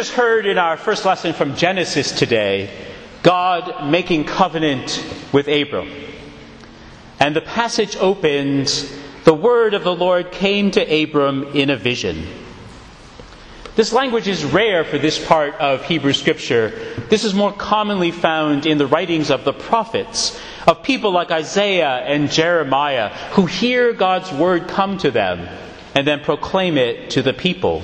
just heard in our first lesson from Genesis today, God making covenant with Abram. And the passage opens, "The word of the Lord came to Abram in a vision." This language is rare for this part of Hebrew Scripture. This is more commonly found in the writings of the prophets, of people like Isaiah and Jeremiah, who hear God's word come to them and then proclaim it to the people.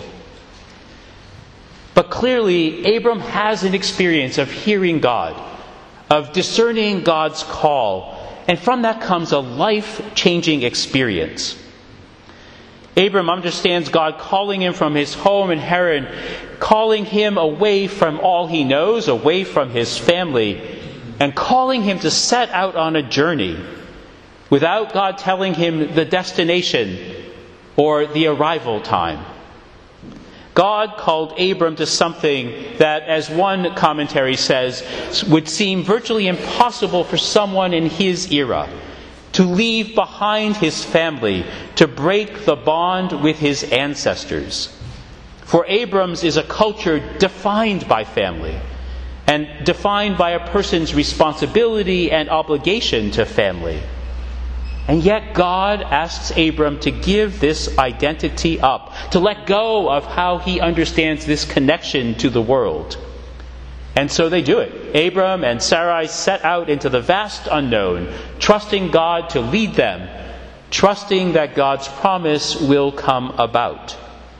But clearly, Abram has an experience of hearing God, of discerning God's call, and from that comes a life-changing experience. Abram understands God calling him from his home in Haran, calling him away from all he knows, away from his family, and calling him to set out on a journey without God telling him the destination or the arrival time. God called Abram to something that, as one commentary says, would seem virtually impossible for someone in his era: to leave behind his family, to break the bond with his ancestors. For Abram's is a culture defined by family, and defined by a person's responsibility and obligation to family. And yet God asks Abram to give this identity up, to let go of how he understands this connection to the world. And so they do it. Abram and Sarai set out into the vast unknown, trusting God to lead them, trusting that God's promise will come about.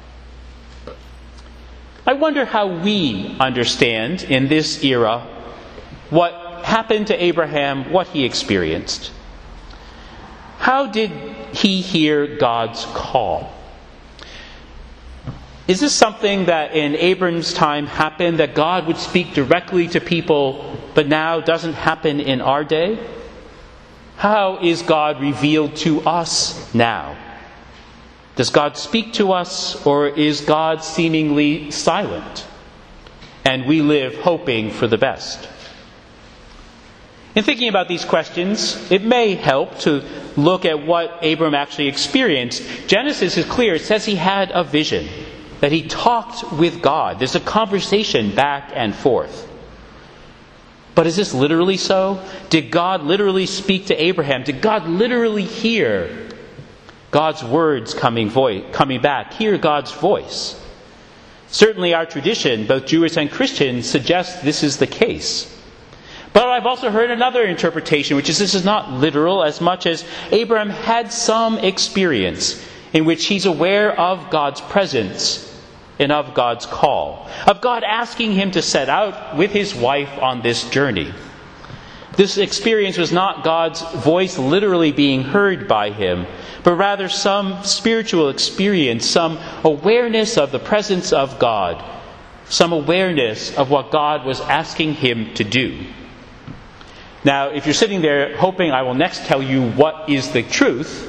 I wonder how we understand in this era what happened to Abraham, what he experienced. How did he hear God's call? Is this something that in Abram's time happened, that God would speak directly to people, but now doesn't happen in our day? How is God revealed to us now? Does God speak to us, or is God seemingly silent, and we live hoping for the best? In thinking about these questions, it may help to look at what Abram actually experienced. Genesis is clear. It says he had a vision, that he talked with God. There's a conversation back and forth. But is this literally so? Did God literally speak to Abraham? Did God literally hear God's words coming back, hear God's voice? Certainly our tradition, both Jewish and Christian, suggests this is the case. But I've also heard another interpretation, which is this is not literal as much as Abraham had some experience in which he's aware of God's presence and of God's call, of God asking him to set out with his wife on this journey. This experience was not God's voice literally being heard by him, but rather some spiritual experience, some awareness of the presence of God, some awareness of what God was asking him to do. Now, if you're sitting there hoping I will next tell you what is the truth,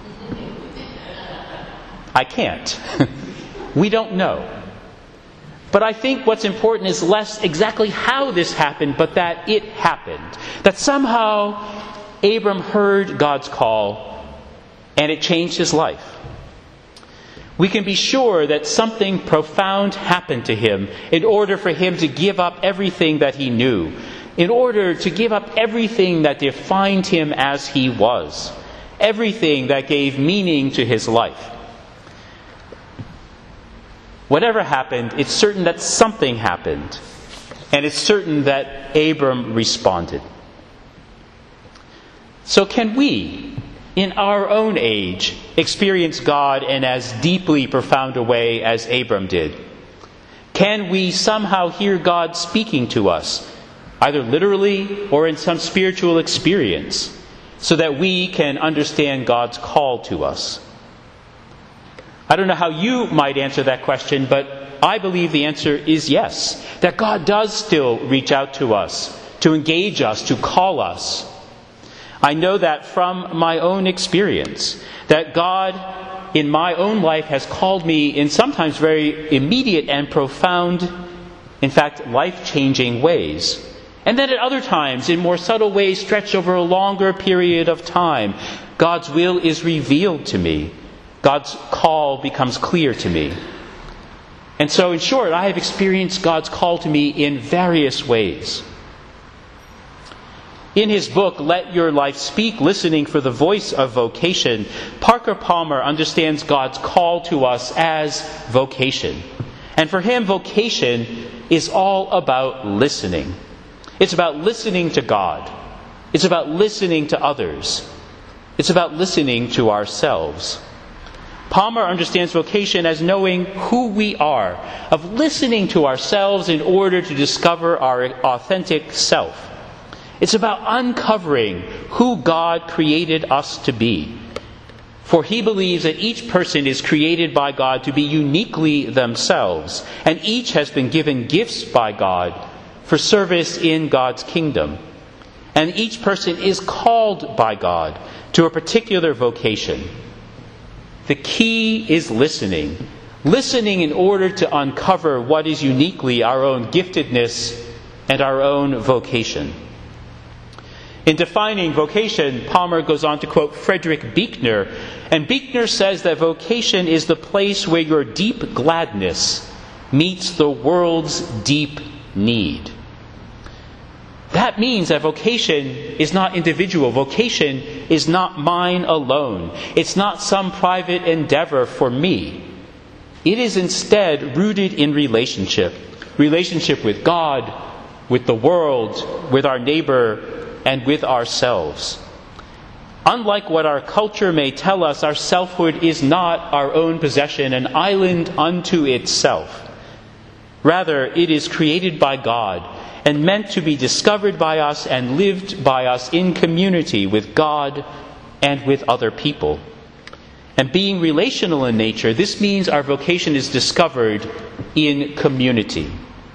I can't. We don't know. But I think what's important is less exactly how this happened, but that it happened. That somehow Abram heard God's call and it changed his life. We can be sure that something profound happened to him in order for him to give up everything that he knew, in order to give up everything that defined him as he was, everything that gave meaning to his life. Whatever happened, it's certain that something happened, and it's certain that Abram responded. So can we, in our own age, experience God in as deeply profound a way as Abram did? Can we somehow hear God speaking to us, either literally or in some spiritual experience, so that we can understand God's call to us? I don't know how you might answer that question, but I believe the answer is yes. That God does still reach out to us, to engage us, to call us. I know that from my own experience, that God in my own life has called me in sometimes very immediate and profound, in fact, life-changing ways. And then at other times, in more subtle ways, stretched over a longer period of time, God's will is revealed to me. God's call becomes clear to me. And so, in short, I have experienced God's call to me in various ways. In his book, Let Your Life Speak, Listening for the Voice of Vocation, Parker Palmer understands God's call to us as vocation. And for him, vocation is all about listening. It's about listening to God. It's about listening to others. It's about listening to ourselves. Palmer understands vocation as knowing who we are, of listening to ourselves in order to discover our authentic self. It's about uncovering who God created us to be. For he believes that each person is created by God to be uniquely themselves, and each has been given gifts by God for service in God's kingdom. And each person is called by God to a particular vocation. The key is listening. Listening in order to uncover what is uniquely our own giftedness and our own vocation. In defining vocation, Palmer goes on to quote Frederick Buechner, and Buechner says that vocation is the place where your deep gladness meets the world's deep need. That means that vocation is not individual. Vocation is not mine alone. It's not some private endeavor for me. It is instead rooted in relationship. Relationship with God, with the world, with our neighbor, and with ourselves. Unlike what our culture may tell us, our selfhood is not our own possession, an island unto itself. Rather, it is created by God and meant to be discovered by us and lived by us in community with God and with other people. And being relational in nature, this means our vocation is discovered in community.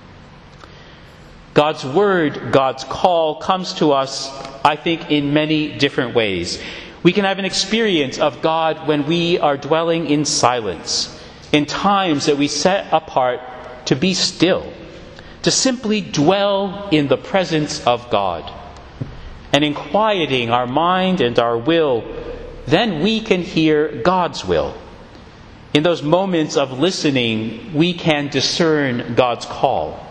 God's word, God's call, comes to us, I think, in many different ways. We can have an experience of God when we are dwelling in silence, in times that we set apart to be still, to simply dwell in the presence of God. And in quieting our mind and our will, then we can hear God's will. In those moments of listening, we can discern God's call.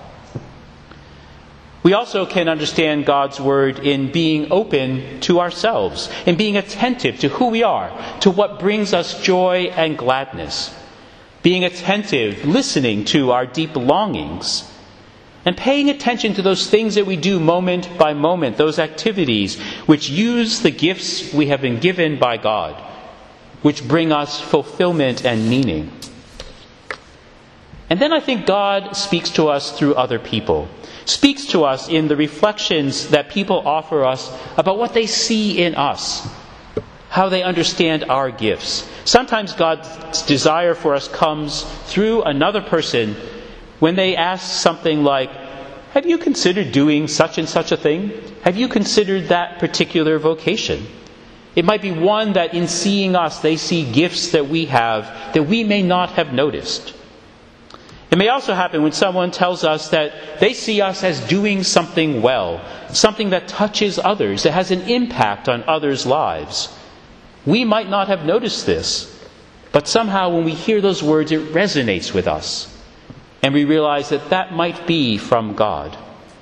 We also can understand God's word in being open to ourselves, in being attentive to who we are, to what brings us joy and gladness. Being attentive, listening to our deep longings, and paying attention to those things that we do moment by moment, those activities which use the gifts we have been given by God, which bring us fulfillment and meaning. And then I think God speaks to us through other people. Speaks to us in the reflections that people offer us about what they see in us, how they understand our gifts. Sometimes God's desire for us comes through another person when they ask something like, "Have you considered doing such and such a thing? Have you considered that particular vocation?" It might be one that in seeing us, they see gifts that we have that we may not have noticed. It may also happen when someone tells us that they see us as doing something well, something that touches others, that has an impact on others' lives. We might not have noticed this, but somehow when we hear those words, it resonates with us, and we realize that that might be from God.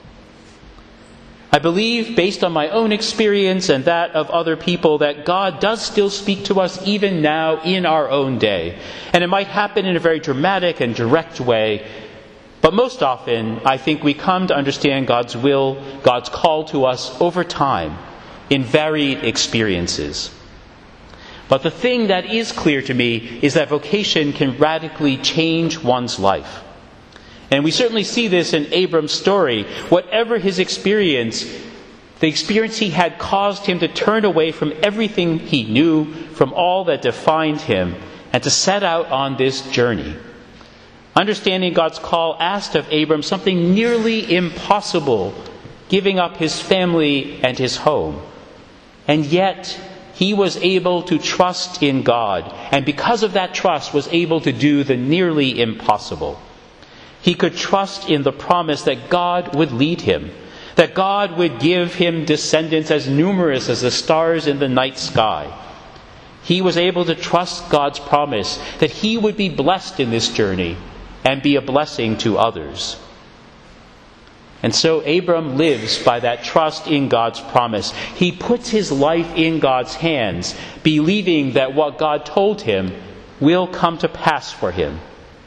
I believe, based on my own experience and that of other people, that God does still speak to us even now in our own day. And it might happen in a very dramatic and direct way. But most often, I think we come to understand God's will, God's call to us over time in varied experiences. But the thing that is clear to me is that vocation can radically change one's life. And we certainly see this in Abram's story. Whatever his experience, the experience he had caused him to turn away from everything he knew, from all that defined him, and to set out on this journey. Understanding God's call asked of Abram something nearly impossible, giving up his family and his home. And yet, he was able to trust in God, and because of that trust was able to do the nearly impossible. He could trust in the promise that God would lead him, that God would give him descendants as numerous as the stars in the night sky. He was able to trust God's promise that he would be blessed in this journey, and be a blessing to others. And so Abram lives by that trust in God's promise. He puts his life in God's hands, believing that what God told him will come to pass for him.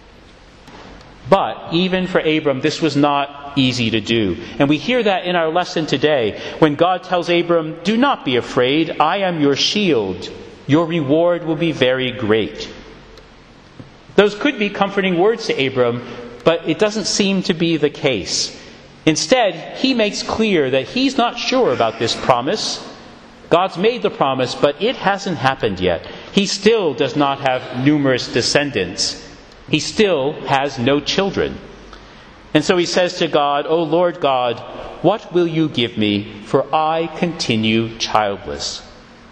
But even for Abram, this was not easy to do. And we hear that in our lesson today, when God tells Abram, "Do not be afraid, I am your shield. Your reward will be very great." Those could be comforting words to Abram, but it doesn't seem to be the case. Instead, he makes clear that he's not sure about this promise. God's made the promise, but it hasn't happened yet. He still does not have numerous descendants. He still has no children. And so he says to God, "O Lord God, what will you give me? For I continue childless."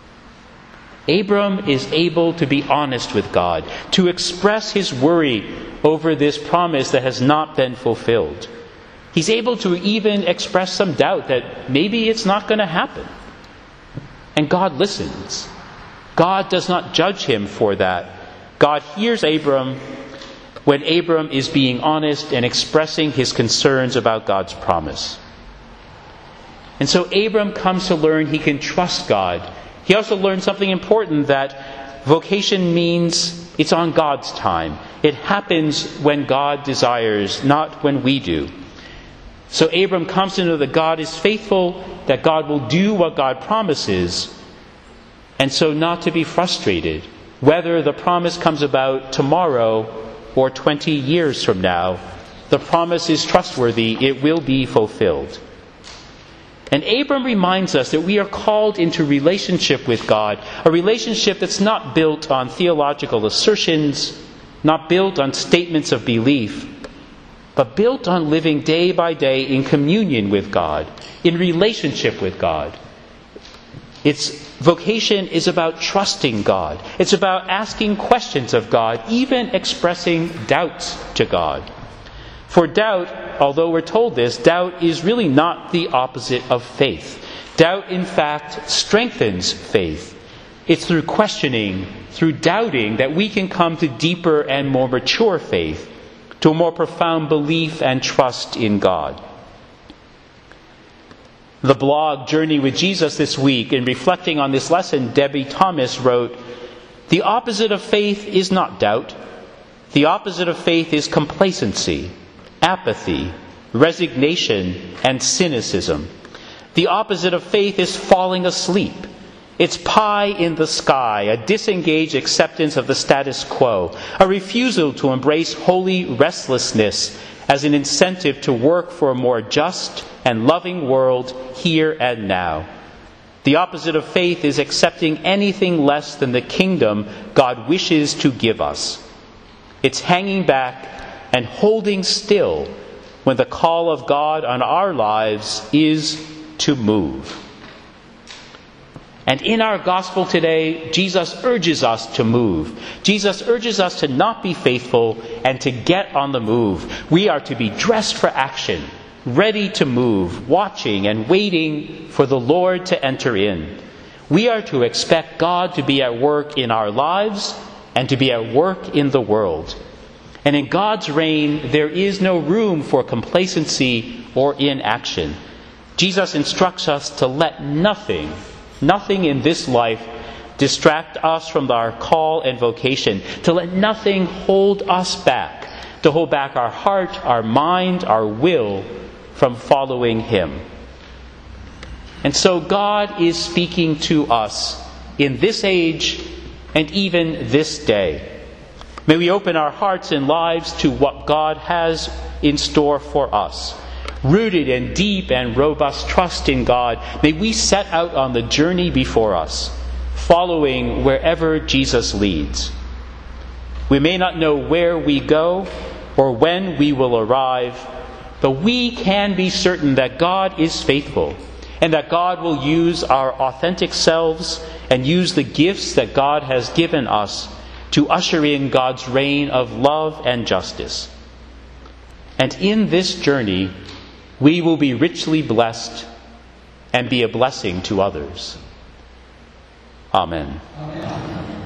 Abram is able to be honest with God, to express his worry over this promise that has not been fulfilled. He's able to even express some doubt that maybe it's not going to happen. And God listens. God does not judge him for that. God hears Abram when Abram is being honest and expressing his concerns about God's promise. And so Abram comes to learn he can trust God. He also learns something important, that vocation means it's on God's time. It happens when God desires, not when we do. So Abram comes to know that God is faithful, that God will do what God promises, and so not to be frustrated, whether the promise comes about tomorrow or 20 years from now. The promise is trustworthy. It will be fulfilled. And Abram reminds us that we are called into relationship with God, a relationship that's not built on theological assertions, not built on statements of belief, but built on living day by day in communion with God, in relationship with God. Its vocation is about trusting God. It's about asking questions of God, even expressing doubts to God. For doubt, although we're told this, doubt is really not the opposite of faith. Doubt, in fact, strengthens faith. It's through questioning, through doubting, that we can come to deeper and more mature faith, to a more profound belief and trust in God. The blog Journey with Jesus this week, in reflecting on this lesson, Debbie Thomas wrote, "The opposite of faith is not doubt. The opposite of faith is complacency, apathy, resignation, and cynicism. The opposite of faith is falling asleep. It's pie in the sky, a disengaged acceptance of the status quo, a refusal to embrace holy restlessness as an incentive to work for a more just and loving world here and now. The opposite of faith is accepting anything less than the kingdom God wishes to give us. It's hanging back and holding still when the call of God on our lives is to move." And in our gospel today, Jesus urges us to move. Jesus urges us to not be faithful and to get on the move. We are to be dressed for action, ready to move, watching and waiting for the Lord to enter in. We are to expect God to be at work in our lives and to be at work in the world. And in God's reign, there is no room for complacency or inaction. Jesus instructs us to let nothing in this life distract us from our call and vocation, to let nothing hold us back, to hold back our heart, our mind, our will from following Him. And so God is speaking to us in this age and even this day. May we open our hearts and lives to what God has in store for us. Rooted in deep and robust trust in God, may we set out on the journey before us, following wherever Jesus leads. We may not know where we go or when we will arrive, but we can be certain that God is faithful and that God will use our authentic selves and use the gifts that God has given us to usher in God's reign of love and justice. And in this journey, we will be richly blessed and be a blessing to others. Amen. Amen.